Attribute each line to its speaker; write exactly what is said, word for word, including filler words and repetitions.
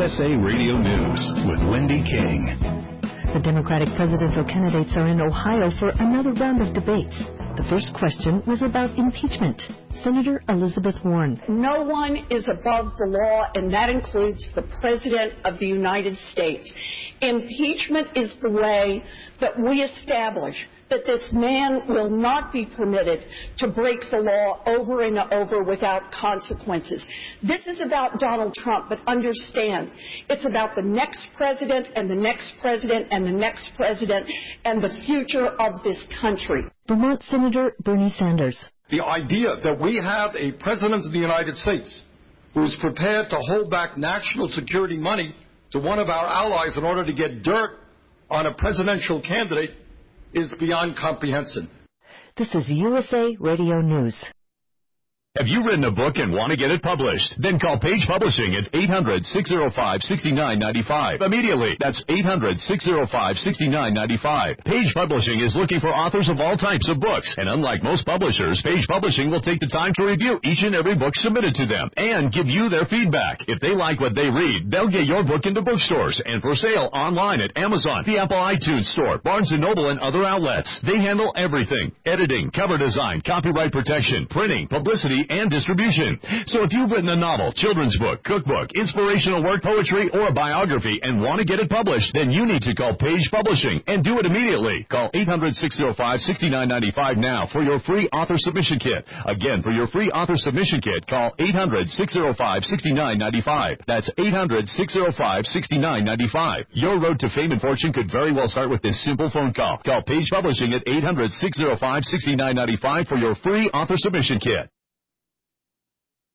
Speaker 1: S A Radio News with Wendy King.
Speaker 2: The Democratic presidential candidates are in Ohio for another round of debates. The first question was about impeachment. Senator Elizabeth Warren.
Speaker 3: No one is above the law, and that includes the President of the United States. Impeachment is the way that we establish that this man will not be permitted to break the law over and over without consequences. This is about Donald Trump, but understand, it's about the next president and the next president and the next president and the future of this country.
Speaker 2: Vermont Senator Bernie Sanders.
Speaker 4: The idea that we have a president of the United States who is prepared to hold back national security money to one of our allies in order to get dirt on a presidential candidate is beyond comprehension.
Speaker 2: This is U S A Radio News.
Speaker 5: Have you written a book and want to get it published? Then call Page Publishing at eight hundred, six oh five, six nine nine five. Immediately. That's eight hundred, six oh five, six nine nine five. Page Publishing is looking for authors of all types of books. And unlike most publishers, Page Publishing will take the time to review each and every book submitted to them and give you their feedback. If they like what they read, they'll get your book into bookstores and for sale online at Amazon, the Apple iTunes Store, Barnes and Noble, and other outlets. They handle everything: editing, cover design, copyright protection, printing, publicity, and distribution. So if you've written a novel, children's book, cookbook, inspirational work, poetry, or a biography and want to get it published, then you need to call Page Publishing and do it immediately. Call eight hundred, six oh five, six nine nine five now for your free author submission kit. Again, for your free author submission kit, call eight hundred, six oh five, six nine nine five. That's eight hundred, six oh five, six nine nine five. Your road to fame and fortune could very well start with this simple phone call. Call Page Publishing at eight hundred, six oh five, six nine nine five for your free author submission kit.